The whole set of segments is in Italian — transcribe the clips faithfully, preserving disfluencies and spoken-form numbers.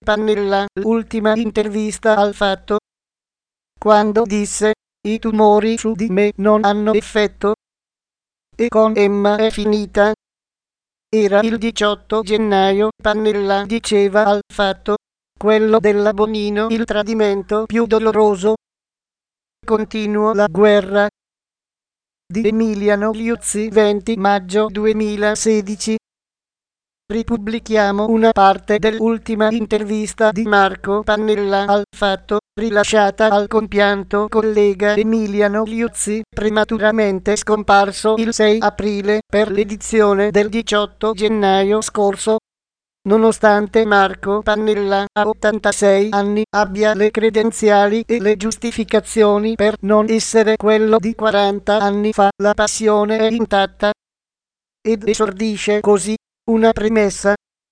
Pannella, l'ultima intervista al Fatto, quando disse: "I tumori su di me non hanno effetto e con Emma è finita". Era il diciotto gennaio. Pannella diceva al Fatto: "Quello della Bonino il tradimento più doloroso. Continuo la guerra". Di Emiliano Liuzzi, venti maggio duemilasedici. Ripubblichiamo una parte dell'ultima intervista di Marco Pannella al Fatto, rilasciata al compianto collega Emiliano Liuzzi, prematuramente scomparso il sei aprile, per l'edizione del diciotto gennaio scorso. Nonostante Marco Pannella, a ottantasei anni, abbia le credenziali e le giustificazioni per non essere quello di quaranta anni fa, la passione è intatta. Ed esordisce così una premessa.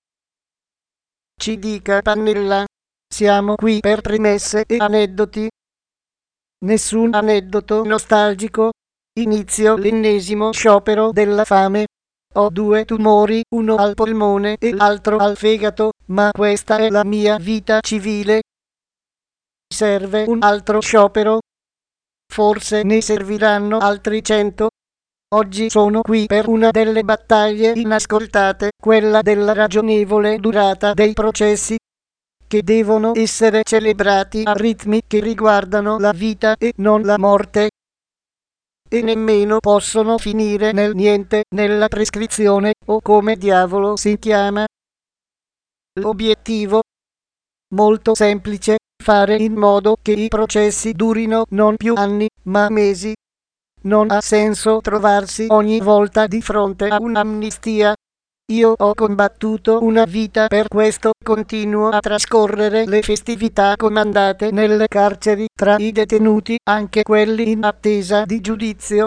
Ci dica Pannella, siamo qui per premesse e aneddoti. Nessun aneddoto nostalgico. Inizio l'ennesimo sciopero della fame. Ho due tumori, uno al polmone e l'altro al fegato, ma questa è la mia vita civile. Serve un altro sciopero? Forse ne serviranno altri cento. Oggi sono qui per una delle battaglie inascoltate, quella della ragionevole durata dei processi, che devono essere celebrati a ritmi che riguardano la vita e non la morte, e nemmeno possono finire nel niente, nella prescrizione, o come diavolo si chiama. L'obiettivo? Molto semplice: fare in modo che i processi durino non più anni, ma mesi. Non ha senso trovarsi ogni volta di fronte a un'amnistia. Io ho combattuto una vita per questo, continuo a trascorrere le festività comandate nelle carceri, tra i detenuti, anche quelli in attesa di giudizio.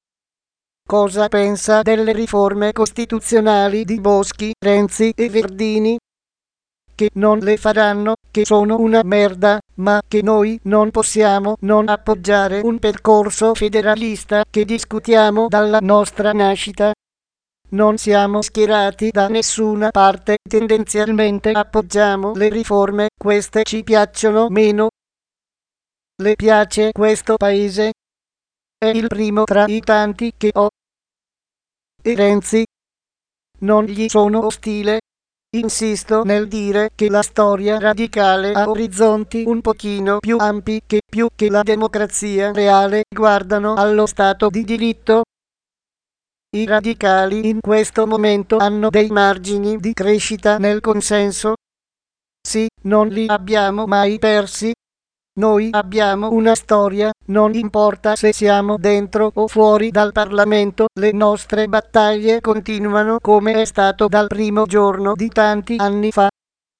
Cosa pensa delle riforme costituzionali di Boschi, Renzi e Verdini? Che non le faranno, che sono una merda, ma che noi non possiamo non appoggiare un percorso federalista che discutiamo dalla nostra nascita. Non siamo schierati da nessuna parte, tendenzialmente appoggiamo le riforme, queste ci piacciono meno. Le piace questo paese? È il primo tra i tanti che ho. E Renzi? Non gli sono ostile. Insisto nel dire che la storia radicale ha orizzonti un pochino più ampi, che più che la democrazia reale guardano allo Stato di diritto. I radicali in questo momento hanno dei margini di crescita nel consenso. Sì, non li abbiamo mai persi. Noi abbiamo una storia, non importa se siamo dentro o fuori dal Parlamento, le nostre battaglie continuano come è stato dal primo giorno di tanti anni fa.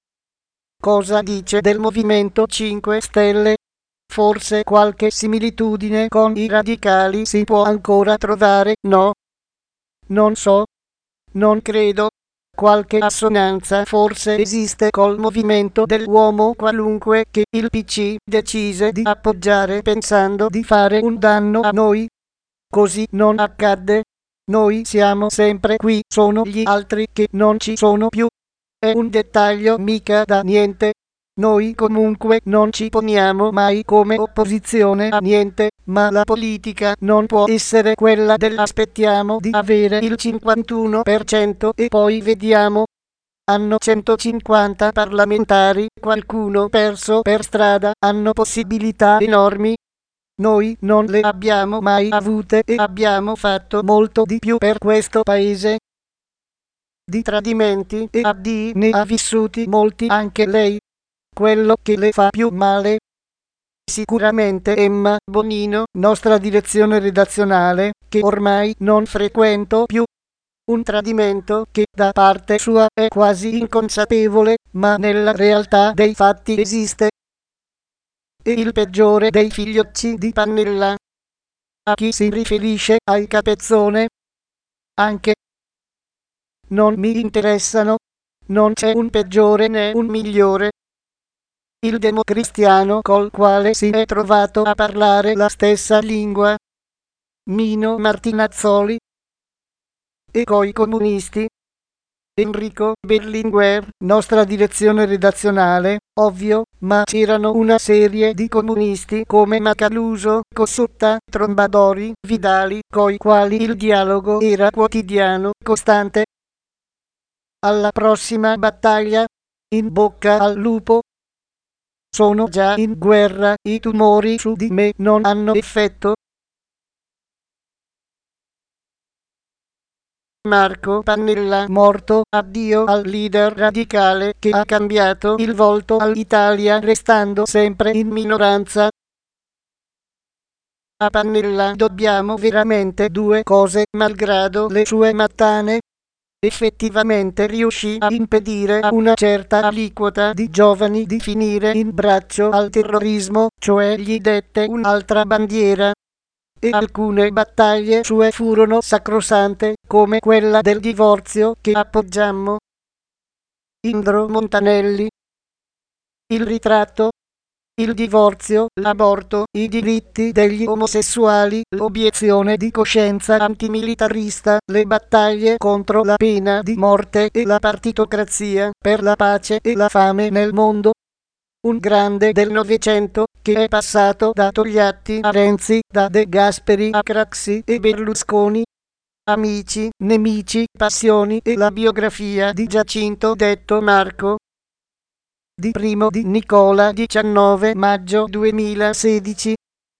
Cosa dice del Movimento cinque Stelle? Forse qualche similitudine con i radicali si può ancora trovare, no? Non so. Non credo. Qualche assonanza forse esiste col movimento dell'uomo qualunque, che il P C decise di appoggiare pensando di fare un danno a noi. Così non accadde. Noi siamo sempre qui, sono gli altri che non ci sono più. È un dettaglio mica da niente. Noi comunque non ci poniamo mai come opposizione a niente, ma la politica non può essere quella dell'aspettiamo di avere il cinquantuno per cento e poi vediamo. Hanno centocinquanta parlamentari, qualcuno perso per strada, hanno possibilità enormi. Noi non le abbiamo mai avute e abbiamo fatto molto di più per questo paese. Di tradimenti e addii ne ha vissuti molti anche lei. Quello che le fa più male? Sicuramente Emma Bonino, nostra direzione redazionale, che ormai non frequento più. Un tradimento che da parte sua è quasi inconsapevole, ma nella realtà dei fatti esiste. E il peggiore dei figliocci di Pannella. A chi si riferisce? Ai Capezzone? Anche. Non mi interessano. Non c'è un peggiore né un migliore. Il democristiano col quale si è trovato a parlare la stessa lingua. Mino Martinazzoli. E coi comunisti. Enrico Berlinguer, nostra direzione redazionale, ovvio, ma c'erano una serie di comunisti come Macaluso, Cossutta, Trombadori, Vidali, coi quali il dialogo era quotidiano, costante. Alla prossima battaglia, in bocca al lupo. Sono già in guerra, i tumori su di me non hanno effetto. Marco Pannella morto, addio al leader radicale che ha cambiato il volto all'Italia restando sempre in minoranza. A Pannella dobbiamo veramente due cose, malgrado le sue mattane. Effettivamente riuscì a impedire a una certa aliquota di giovani di finire in braccio al terrorismo, cioè gli dette un'altra bandiera. E alcune battaglie sue furono sacrosante, come quella del divorzio che appoggiammo. Indro Montanelli. Il ritratto. Il divorzio, l'aborto, i diritti degli omosessuali, l'obiezione di coscienza antimilitarista, le battaglie contro la pena di morte e la partitocrazia, per la pace e la fame nel mondo. Un grande del Novecento, che è passato da Togliatti a Renzi, da De Gasperi a Craxi e Berlusconi. Amici, nemici, passioni e la biografia di Giacinto detto Marco. Di primo di Nicola diciannove maggio duemilasedici.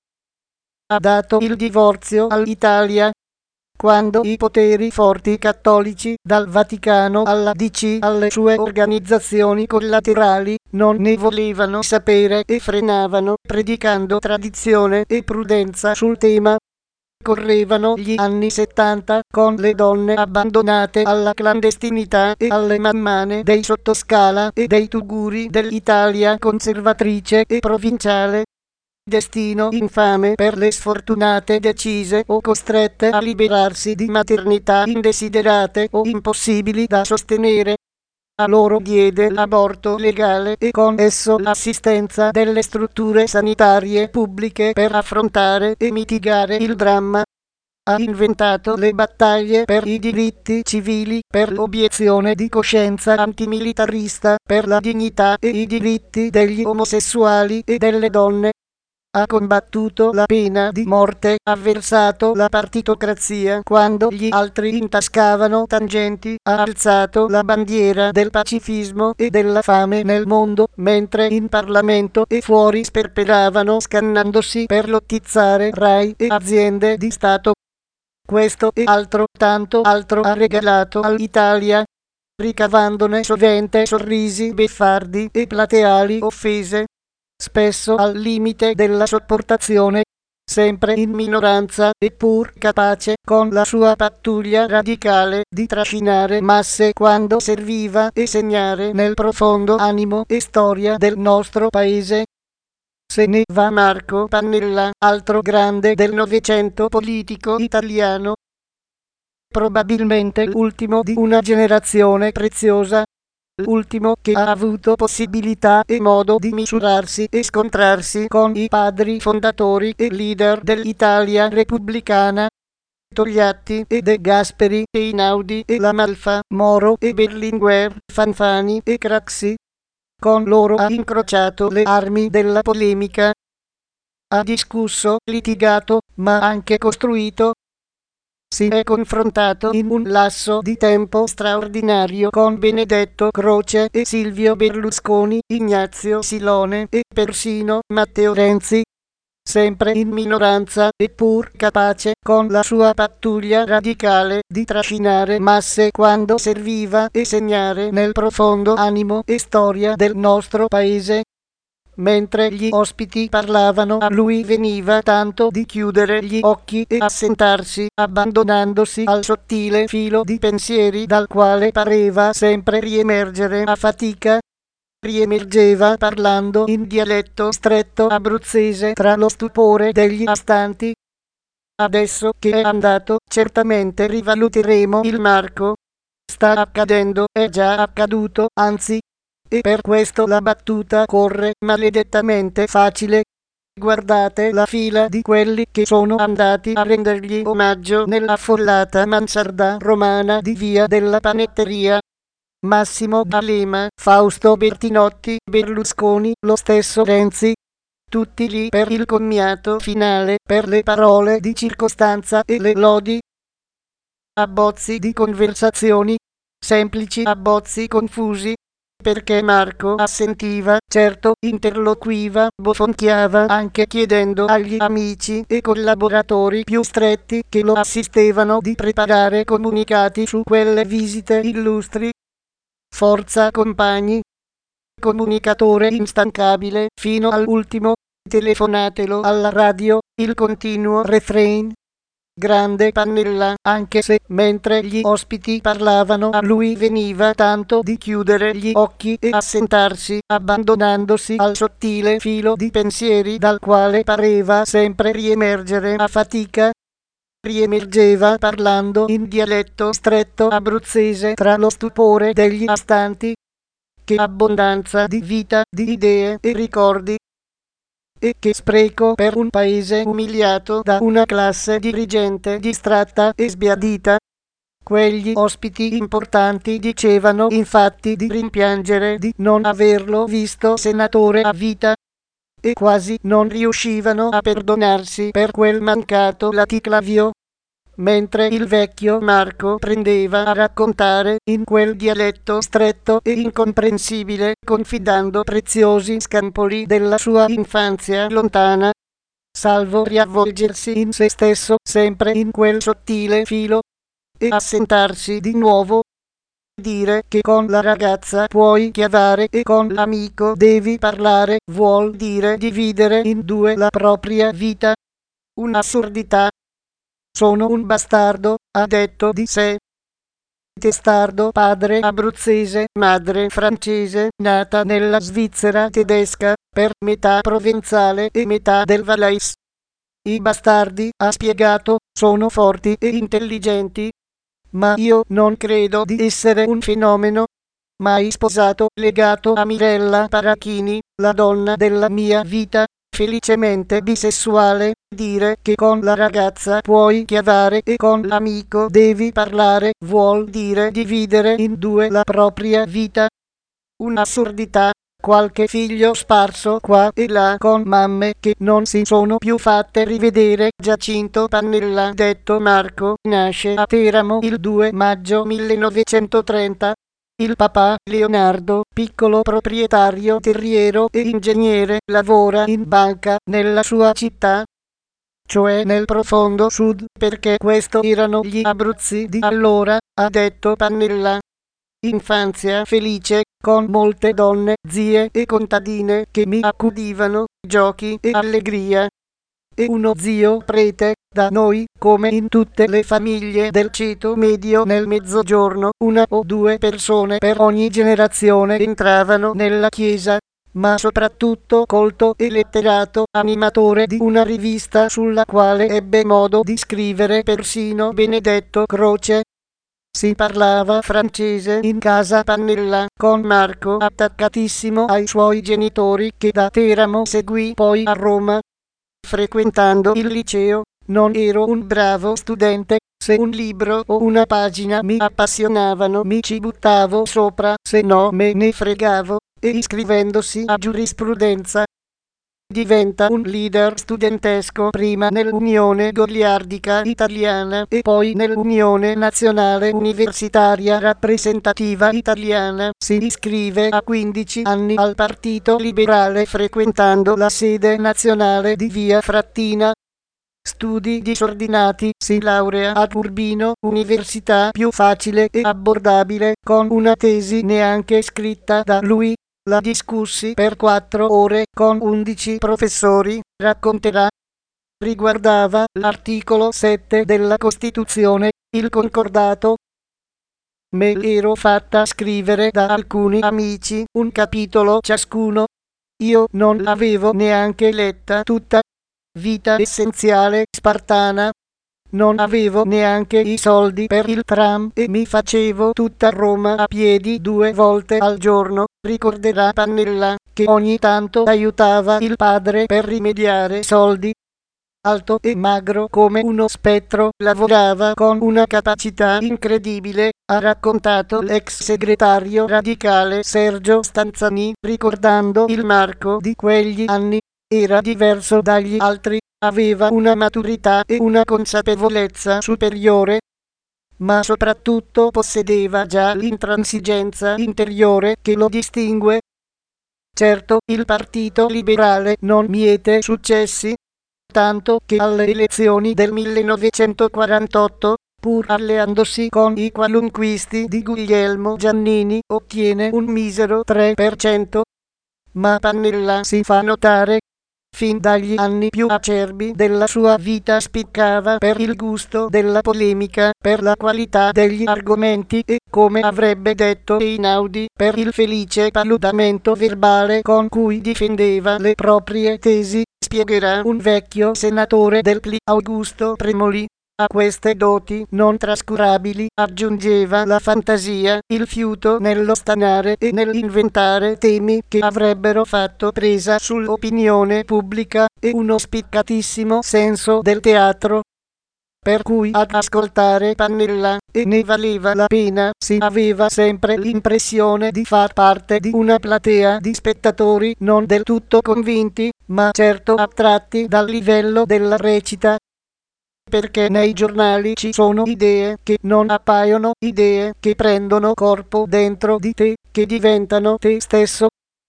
Ha dato il divorzio all'Italia. Quando i poteri forti cattolici, dal Vaticano alla D C alle sue organizzazioni collaterali, non ne volevano sapere e frenavano, predicando tradizione e prudenza sul tema. Correvano gli anni settanta, con le donne abbandonate alla clandestinità e alle mammane dei sottoscala e dei tuguri dell'Italia conservatrice e provinciale. Destino infame per le sfortunate decise o costrette a liberarsi di maternità indesiderate o impossibili da sostenere. A loro diede l'aborto legale e con esso l'assistenza delle strutture sanitarie pubbliche per affrontare e mitigare il dramma. Ha inventato le battaglie per i diritti civili, per l'obiezione di coscienza antimilitarista, per la dignità e i diritti degli omosessuali e delle donne. Ha combattuto la pena di morte, ha avversato la partitocrazia quando gli altri intascavano tangenti, ha alzato la bandiera del pacifismo e della fame nel mondo, mentre in Parlamento e fuori sperperavano scannandosi per lottizzare Rai e aziende di Stato. Questo e altro, tanto altro ha regalato all'Italia, ricavandone sovente sorrisi beffardi e plateali offese, spesso al limite della sopportazione, sempre in minoranza eppur capace con la sua pattuglia radicale di trascinare masse quando serviva e segnare nel profondo animo e storia del nostro paese. Se ne va Marco Pannella, altro grande del Novecento politico italiano. Probabilmente l'ultimo di una generazione preziosa. L'ultimo che ha avuto possibilità e modo di misurarsi e scontrarsi con i padri fondatori e leader dell'Italia repubblicana. Togliatti e De Gasperi, Einaudi e La Malfa, Moro e Berlinguer, Fanfani e Craxi. Con loro ha incrociato le armi della polemica. Ha discusso, litigato, ma anche costruito. Si è confrontato in un lasso di tempo straordinario con Benedetto Croce e Silvio Berlusconi, Ignazio Silone e persino Matteo Renzi. Sempre in minoranza, eppur capace, con la sua pattuglia radicale, di trascinare masse quando serviva e segnare nel profondo animo e storia del nostro paese. Mentre gli ospiti parlavano, a lui veniva tanto di chiudere gli occhi e assentarsi, abbandonandosi al sottile filo di pensieri dal quale pareva sempre riemergere a fatica. Riemergeva parlando in dialetto stretto abruzzese tra lo stupore degli astanti. Adesso che è andato, certamente rivaluteremo il Marco. Sta accadendo, è già accaduto, anzi. E per questo la battuta corre maledettamente facile. Guardate la fila di quelli che sono andati a rendergli omaggio nell'affollata mansarda romana di Via della Panetteria. Massimo D'Alema, Fausto Bertinotti, Berlusconi, lo stesso Renzi. Tutti lì per il commiato finale, per le parole di circostanza e le lodi. Abbozzi di conversazioni, semplici abbozzi confusi, perché Marco assentiva, certo interloquiva, bofonchiava anche chiedendo agli amici e collaboratori più stretti che lo assistevano di preparare comunicati su quelle visite illustri. Forza compagni! Comunicatore instancabile fino all'ultimo, telefonatelo alla radio, il continuo refrain. Grande Pannella, anche se mentre gli ospiti parlavano a lui veniva tanto di chiudere gli occhi e assentarsi, abbandonandosi al sottile filo di pensieri dal quale pareva sempre riemergere a fatica. Riemergeva parlando in dialetto stretto abruzzese tra lo stupore degli astanti. Che abbondanza di vita, di idee e ricordi! E che spreco per un paese umiliato da una classe dirigente distratta e sbiadita. Quegli ospiti importanti dicevano infatti di rimpiangere di non averlo visto senatore a vita e quasi non riuscivano a perdonarsi per quel mancato laticlavio. Mentre il vecchio Marco prendeva a raccontare in quel dialetto stretto e incomprensibile, confidando preziosi scampoli della sua infanzia lontana, salvo riavvolgersi in se stesso sempre in quel sottile filo e assentarsi di nuovo. Dire che con la ragazza puoi chiavare e con l'amico devi parlare vuol dire dividere in due la propria vita. Un'assurdità. Sono un bastardo, ha detto di sé. Testardo, padre abruzzese, madre francese, nata nella Svizzera tedesca, per metà provenzale e metà del Valais. I bastardi, ha spiegato, sono forti e intelligenti. Ma io non credo di essere un fenomeno. Mai sposato, legato a Mirella Parachini, la donna della mia vita. Felicemente bisessuale, dire che con la ragazza puoi chiavare e con l'amico devi parlare vuol dire dividere in due la propria vita. Un'assurdità, qualche figlio sparso qua e là con mamme che non si sono più fatte rivedere. Giacinto Pannella, detto Marco, nasce a Teramo il due maggio millenovecentotrenta. Il papà, Leonardo, piccolo proprietario terriero e ingegnere, lavora in banca nella sua città, cioè nel profondo sud, perché questo erano gli Abruzzi di allora, ha detto Pannella. Infanzia felice, con molte donne, zie e contadine che mi accudivano, giochi e allegria. E uno zio prete, da noi, come in tutte le famiglie del ceto medio nel mezzogiorno, una o due persone per ogni generazione entravano nella chiesa, ma soprattutto colto e letterato, animatore di una rivista sulla quale ebbe modo di scrivere persino Benedetto Croce. Si parlava francese in casa Pannella, con Marco attaccatissimo ai suoi genitori che da Teramo seguì poi a Roma. Frequentando il liceo, non ero un bravo studente, se un libro o una pagina mi appassionavano mi ci buttavo sopra, se no me ne fregavo, e iscrivendosi a giurisprudenza diventa un leader studentesco prima nell'Unione Goliardica Italiana e poi nell'Unione Nazionale Universitaria Rappresentativa Italiana. Si iscrive a quindici anni al Partito Liberale frequentando la sede nazionale di Via Frattina. Studi disordinati, si laurea ad Urbino, università più facile e abbordabile, con una tesi neanche scritta da lui. La discussi per quattro ore con undici professori, racconterà. Riguardava l'articolo sette della Costituzione, il concordato. Me l'ero fatta scrivere da alcuni amici, un capitolo ciascuno. Io non l'avevo neanche letta tutta. Vita essenziale spartana. Non avevo neanche i soldi per il tram e mi facevo tutta Roma a piedi due volte al giorno. Ricorderà Pannella, che ogni tanto aiutava il padre per rimediare soldi. alto e magro come uno spettro, lavorava con una capacità incredibile, ha raccontato l'ex segretario radicale Sergio Stanzani, ricordando il Marco di quegli anni. Era diverso dagli altri, aveva una maturità e una consapevolezza superiore, ma soprattutto possedeva già l'intransigenza interiore che lo distingue. Certo, il Partito Liberale non miete successi, tanto che alle elezioni del millenovecentoquarantotto, pur alleandosi con i qualunquisti di Guglielmo Giannini, ottiene un misero tre per cento. Ma Pannella si fa notare. Fin dagli anni più acerbi della sua vita spiccava per il gusto della polemica, per la qualità degli argomenti e, come avrebbe detto Einaudi, per il felice paludamento verbale con cui difendeva le proprie tesi, spiegherà un vecchio senatore del P L I, Augusto Premoli. A queste doti non trascurabili aggiungeva la fantasia, il fiuto nello stanare e nell'inventare temi che avrebbero fatto presa sull'opinione pubblica e uno spiccatissimo senso del teatro. Per cui ad ascoltare Pannella, e ne valeva la pena, si aveva sempre l'impressione di far parte di una platea di spettatori non del tutto convinti, ma certo attratti dal livello della recita. Perché nei giornali ci sono idee che non appaiono, idee che prendono corpo dentro di te, che diventano te stesso.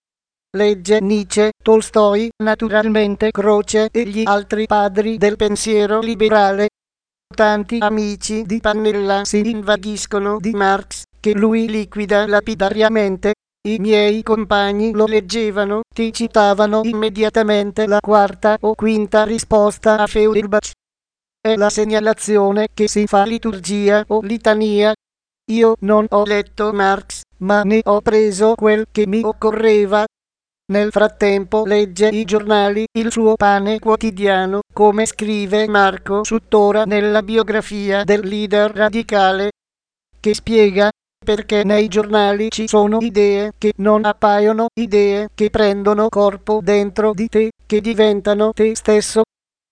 Legge Nietzsche, Tolstoi, naturalmente Croce e gli altri padri del pensiero liberale. Tanti amici di Pannella si invaghiscono di Marx, che lui liquida lapidariamente. I miei compagni lo leggevano, ti citavano immediatamente la quarta o quinta risposta a Feuerbach. È la segnalazione che si fa liturgia o litania. Io non ho letto Marx, ma ne ho preso quel che mi occorreva. Nel frattempo legge i giornali, il suo pane quotidiano, come scrive Marco Suttora nella biografia del leader radicale, che spiega perché nei giornali ci sono idee che non appaiono, idee che prendono corpo dentro di te, che diventano te stesso.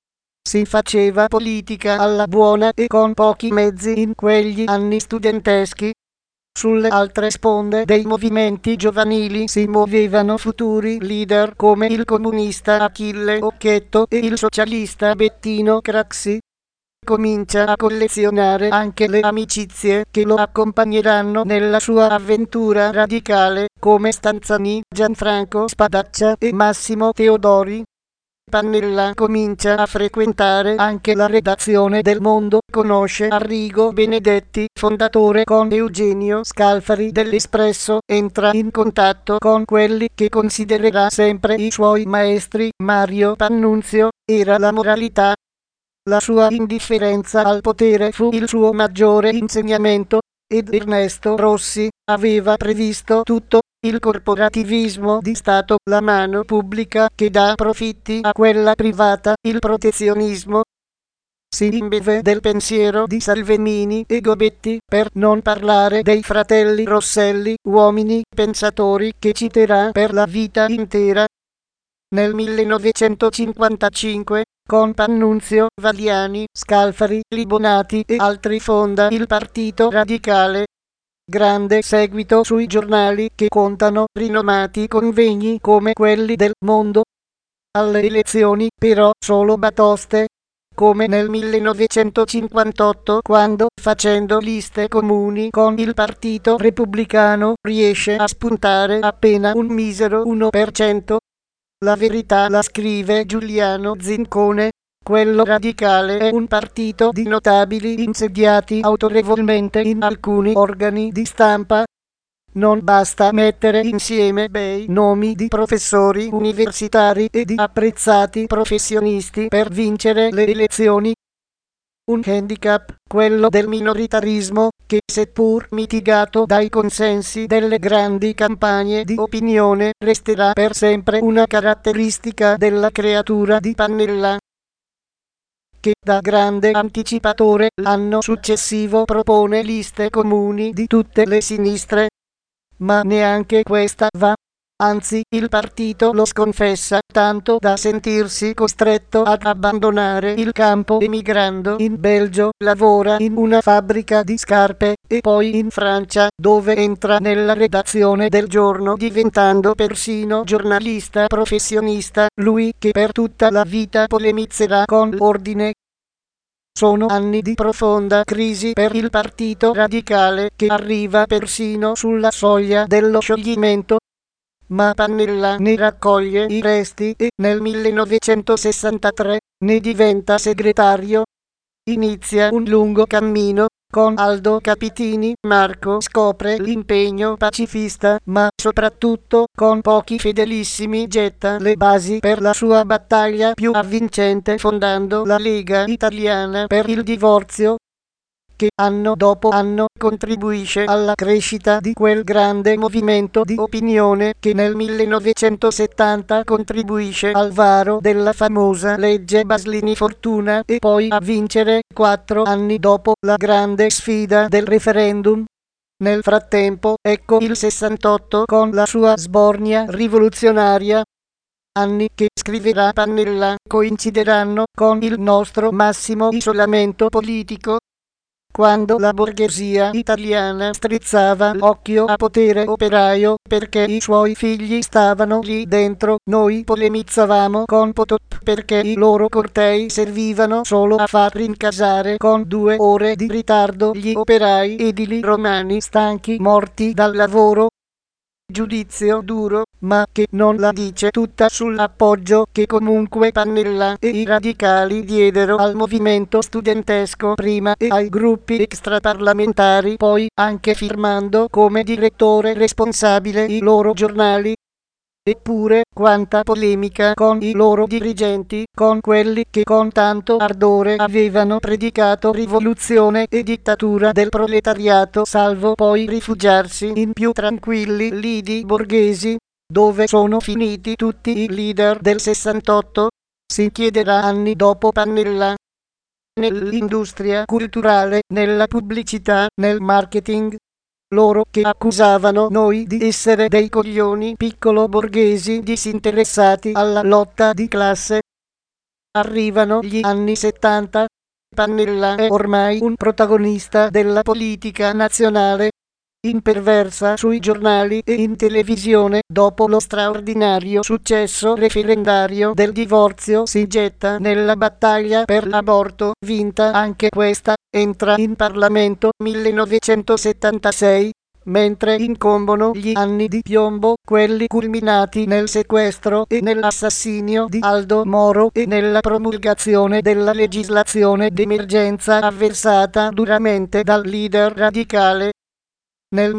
Si faceva politica alla buona e con pochi mezzi in quegli anni studenteschi. Sulle altre sponde dei movimenti giovanili si muovevano futuri leader come il comunista Achille Occhetto e il socialista Bettino Craxi. Comincia a collezionare anche le amicizie che lo accompagneranno nella sua avventura radicale, come Stanzani, Gianfranco Spadaccia e Massimo Teodori. Pannella comincia a frequentare anche la redazione del Mondo, conosce Arrigo Benedetti, fondatore con Eugenio Scalfari dell'Espresso, entra in contatto con quelli che considererà sempre i suoi maestri. Mario Pannunzio, era la moralità. La sua indifferenza al potere fu il suo maggiore insegnamento, ed Ernesto Rossi aveva previsto tutto. Il corporativismo di Stato, la mano pubblica che dà profitti a quella privata, il protezionismo. Si imbeve del pensiero di Salvemini e Gobetti, per non parlare dei fratelli Rosselli, uomini pensatori che citerà per la vita intera. Nel millenovecentocinquantacinque, con Pannunzio, Valiani, Scalfari, Libonati e altri fonda il Partito Radicale. Grande seguito sui giornali che contano rinomati convegni come quelli del Mondo. Alle elezioni però solo batoste, come nel millenovecentocinquantotto, quando, facendo liste comuni con il Partito Repubblicano, riesce a spuntare appena un misero uno per cento. La verità la scrive Giuliano Zincone. Quello radicale è un partito di notabili insediati autorevolmente in alcuni organi di stampa. Non basta mettere insieme bei nomi di professori universitari e di apprezzati professionisti per vincere le elezioni. Un handicap, quello del minoritarismo, che seppur mitigato dai consensi delle grandi campagne di opinione, resterà per sempre una caratteristica della creatura di Pannella, che da grande anticipatore l'anno successivo propone liste comuni di tutte le sinistre. Ma neanche questa va. Anzi, il partito lo sconfessa tanto da sentirsi costretto ad abbandonare il campo emigrando in Belgio, lavora in una fabbrica di scarpe e poi in Francia, dove entra nella redazione del Giorno diventando persino giornalista professionista, lui che per tutta la vita polemizzerà con l'ordine. Sono anni di profonda crisi per il Partito Radicale che arriva persino sulla soglia dello scioglimento. Ma Pannella ne raccoglie i resti e nel millenovecentosessantatré ne diventa segretario. Inizia un lungo cammino. Con Aldo Capitini, Marco scopre l'impegno pacifista, ma soprattutto con pochi fedelissimi getta le basi per la sua battaglia più avvincente fondando la Lega Italiana per il Divorzio, che anno dopo anno contribuisce alla crescita di quel grande movimento di opinione che nel millenovecentosettanta contribuisce al varo della famosa legge Baslini-Fortuna e poi a vincere quattro anni dopo la grande sfida del referendum. Nel frattempo, ecco il sessantotto con la sua sbornia rivoluzionaria. Anni che, scriverà Pannella, coincideranno con il nostro massimo isolamento politico. Quando la borghesia italiana strizzava l'occhio a potere operaio perché i suoi figli stavano lì dentro, noi polemizzavamo con Potop perché i loro cortei servivano solo a far rincasare con due ore di ritardo gli operai edili romani stanchi morti dal lavoro. Giudizio duro, ma che non la dice tutta sull'appoggio che comunque Pannella e i radicali diedero al movimento studentesco prima e ai gruppi extraparlamentari poi, anche firmando come direttore responsabile i loro giornali. Eppure, quanta polemica con i loro dirigenti, con quelli che con tanto ardore avevano predicato rivoluzione e dittatura del proletariato, salvo poi rifugiarsi in più tranquilli lidi borghesi. Dove sono finiti tutti i leader del sessantotto? Si chiederà anni dopo Pannella. Nell'industria culturale, nella pubblicità, nel marketing. Loro che accusavano noi di essere dei coglioni piccolo borghesi disinteressati alla lotta di classe. Arrivano gli anni settanta. Pannella è ormai un protagonista della politica nazionale. Imperversa sui giornali e in televisione, dopo lo straordinario successo referendario del divorzio si getta nella battaglia per l'aborto, vinta anche questa, entra in Parlamento millenovecentosettantasei, mentre incombono gli anni di piombo, quelli culminati nel sequestro e nell'assassinio di Aldo Moro e nella promulgazione della legislazione d'emergenza avversata duramente dal leader radicale. Nel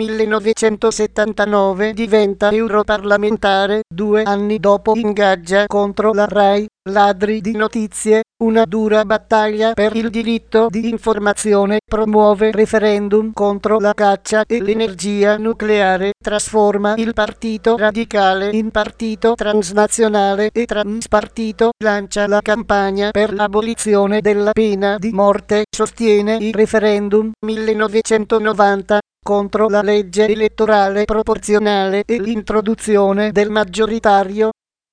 millenovecentosettantanove diventa europarlamentare, due anni dopo ingaggia contro la RAI, ladri di notizie, una dura battaglia per il diritto di informazione, promuove referendum contro la caccia e l'energia nucleare, trasforma il Partito Radicale in partito transnazionale e transpartito, lancia la campagna per l'abolizione della pena di morte, sostiene il referendum millenovecentonovanta contro la legge elettorale proporzionale e l'introduzione del maggioritario.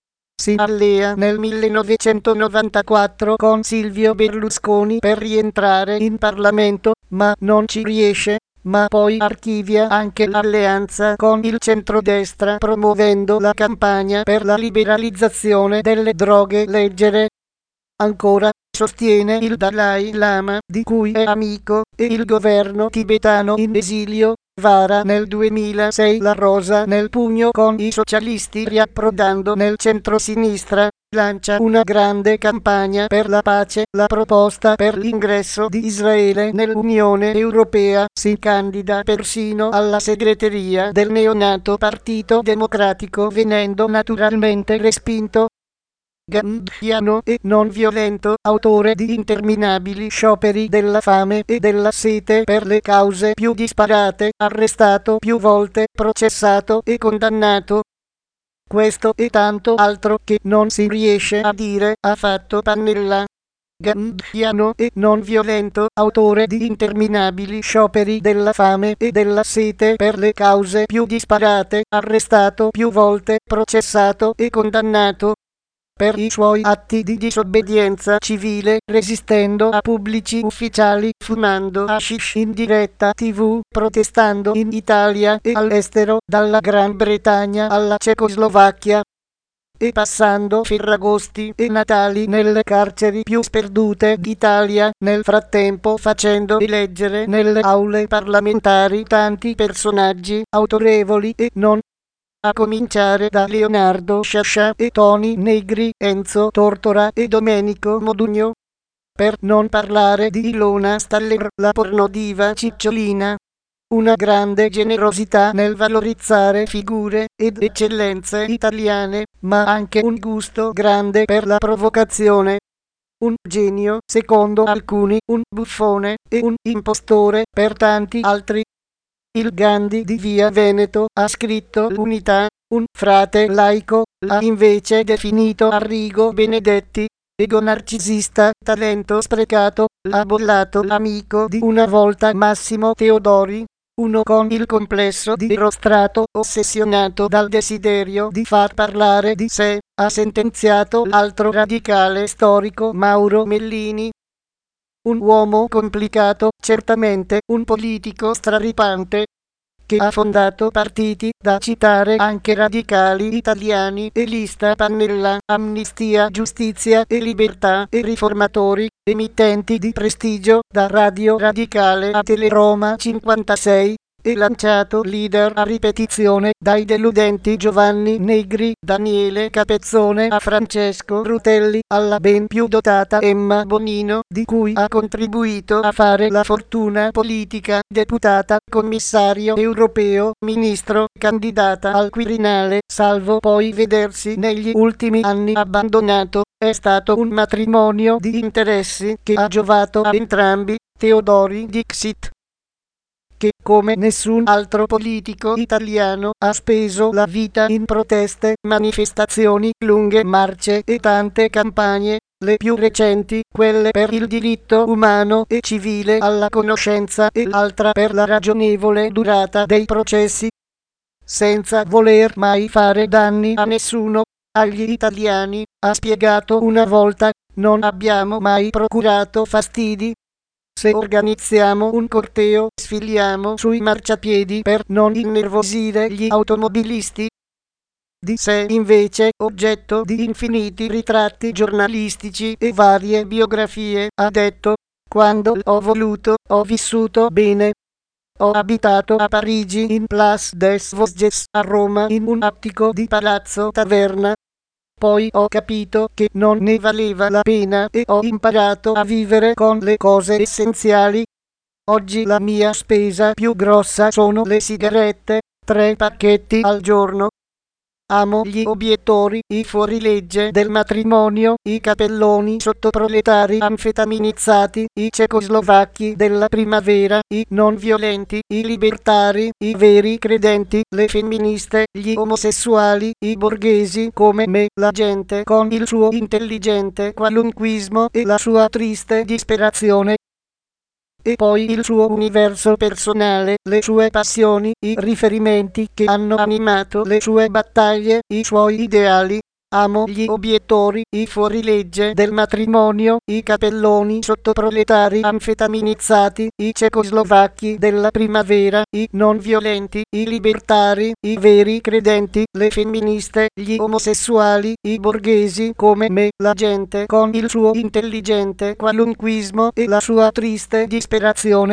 Si allea nel millenovecentonovantaquattro con Silvio Berlusconi per rientrare in Parlamento, ma non ci riesce, ma poi archivia anche l'alleanza con il centrodestra promuovendo la campagna per la liberalizzazione delle droghe leggere. Ancora, sostiene il Dalai Lama, di cui è amico, e il governo tibetano in esilio. Vara nel duemilasei la rosa nel pugno con i socialisti riapprodando nel centrosinistra. Lancia una grande campagna per la pace, la proposta per l'ingresso di Israele nell'Unione Europea, si candida persino alla segreteria del neonato Partito Democratico venendo naturalmente respinto. Gandhiano e non violento, autore di interminabili scioperi della fame e della sete per le cause più disparate, arrestato più volte, processato e condannato. Questo e tanto altro che non si riesce a dire ha fatto Pannella. gandhiano e non violento, autore di interminabili scioperi della fame e della sete per le cause più disparate, arrestato più volte, processato e condannato per i suoi atti di disobbedienza civile, resistendo a pubblici ufficiali, fumando hashish in diretta tivù, protestando in Italia e all'estero, dalla Gran Bretagna alla Cecoslovacchia, e passando Ferragosti e Natali nelle carceri più sperdute d'Italia, nel frattempo facendo eleggere nelle aule parlamentari tanti personaggi autorevoli e non, a cominciare da Leonardo Sciascia e Toni Negri, Enzo Tortora e Domenico Modugno, per non parlare di Ilona Staller, la pornodiva cicciolina. Una grande generosità nel valorizzare figure ed eccellenze italiane, ma anche un gusto grande per la provocazione. Un genio, secondo alcuni, un buffone e un impostore per tanti altri. Il Gandhi di Via Veneto ha scritto l'unità, un frate laico, l'ha invece definito Arrigo Benedetti, ego narcisista, talento sprecato, l'ha bollato l'amico di una volta Massimo Teodori, uno con il complesso di rostrato ossessionato dal desiderio di far parlare di sé, ha sentenziato l'altro radicale storico Mauro Mellini. Un uomo complicato, certamente un politico straripante, che ha fondato partiti da citare anche radicali italiani e Lista Pannella, Amnistia, Giustizia e Libertà e riformatori, emittenti di prestigio da Radio Radicale a Teleroma cinquantasei, e lanciato leader a ripetizione dai deludenti Giovanni Negri, Daniele Capezzone a Francesco Rutelli, alla ben più dotata Emma Bonino, di cui ha contribuito a fare la fortuna politica, deputata, commissario europeo, ministro, candidata al Quirinale, salvo poi vedersi negli ultimi anni abbandonato. È stato un matrimonio di interessi che ha giovato a entrambi. Teodori Dixit, che come nessun altro politico italiano ha speso la vita in proteste, manifestazioni, lunghe marce e tante campagne, le più recenti, quelle per il diritto umano e civile alla conoscenza e l'altra per la ragionevole durata dei processi, senza voler mai fare danni a nessuno, agli italiani, ha spiegato una volta, non abbiamo mai procurato fastidi. Se organizziamo un corteo, sfiliamo sui marciapiedi per non innervosire gli automobilisti. Di sé invece, oggetto di infiniti ritratti giornalistici e varie biografie, ha detto: quando ho voluto, ho vissuto bene. Ho abitato a Parigi in Place des Vosges, a Roma in un attico di Palazzo Taverna. Poi ho capito che non ne valeva la pena e ho imparato a vivere con le cose essenziali. Oggi la mia spesa più grossa sono le sigarette, tre pacchetti al giorno. Amo gli obiettori, i fuorilegge del matrimonio, i capelloni sottoproletari anfetaminizzati, i cecoslovacchi della primavera, i non violenti, i libertari, i veri credenti, le femministe, gli omosessuali, i borghesi come me, la gente con il suo intelligente qualunquismo e la sua triste disperazione. E poi il suo universo personale, le sue passioni, i riferimenti che hanno animato le sue battaglie, i suoi ideali. Amo gli obiettori, i fuorilegge del matrimonio, i capelloni sottoproletari anfetaminizzati, i cecoslovacchi della primavera, i non violenti, i libertari, i veri credenti, le femministe, gli omosessuali, i borghesi come me, la gente con il suo intelligente qualunquismo e la sua triste disperazione.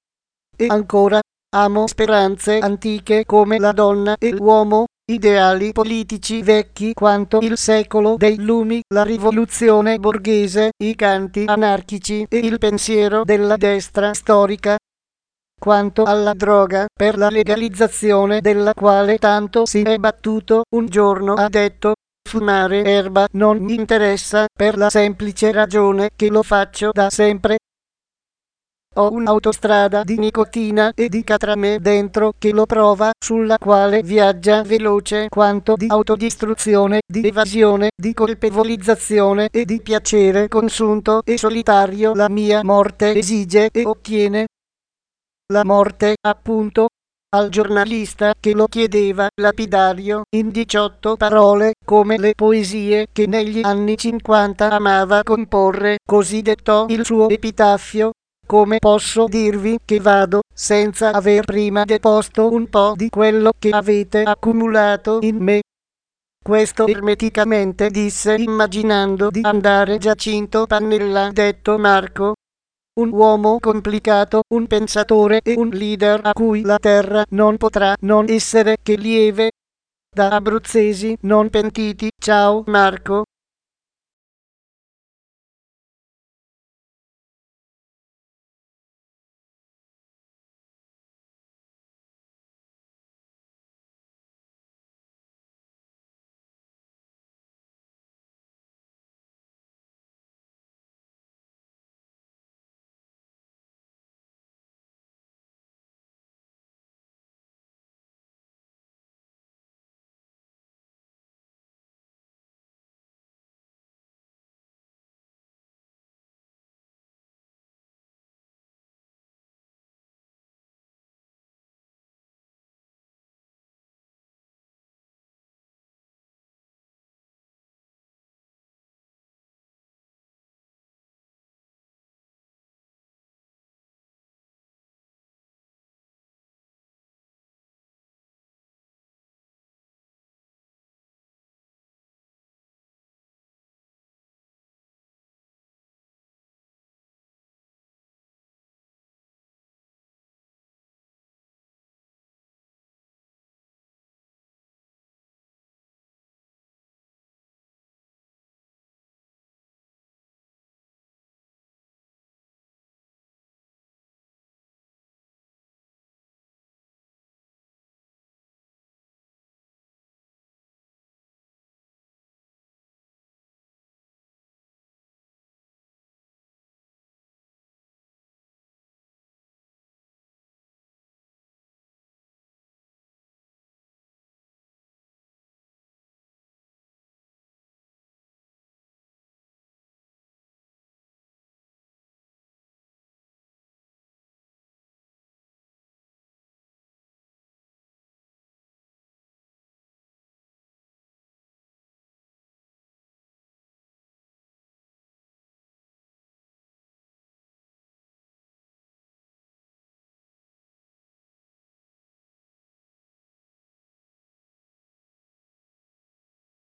E ancora, amo speranze antiche come la donna e l'uomo, ideali politici vecchi quanto il secolo dei lumi, la rivoluzione borghese, i canti anarchici e il pensiero della destra storica. Quanto alla droga, per la legalizzazione della quale tanto si è battuto, un giorno ha detto: fumare erba non mi interessa, per la semplice ragione che lo faccio da sempre. Ho un'autostrada di nicotina e di catrame dentro che lo prova, sulla quale viaggia veloce quanto di autodistruzione, di evasione, di colpevolizzazione e di piacere consunto e solitario la mia morte esige e ottiene. La morte, appunto. Al giornalista che lo chiedeva, lapidario, in diciotto parole, come le poesie che negli anni cinquanta amava comporre, così dettò il suo epitaffio. Come posso dirvi che vado, senza aver prima deposto un po' di quello che avete accumulato in me? Questo ermeticamente disse, immaginando di andare Giacinto Pannella, detto Marco. Un uomo complicato, un pensatore e un leader a cui la terra non potrà non essere che lieve. Da abruzzesi non pentiti, ciao Marco.